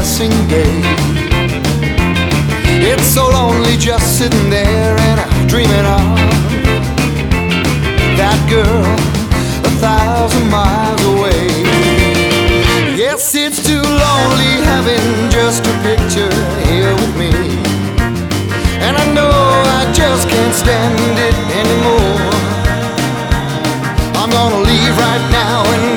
passing day. It's so lonely just sitting there and dreaming of that girl 1,000 miles away. Yes, it's too lonely having just a picture here with me, and I know I just can't stand it anymore. I'm gonna leave right now and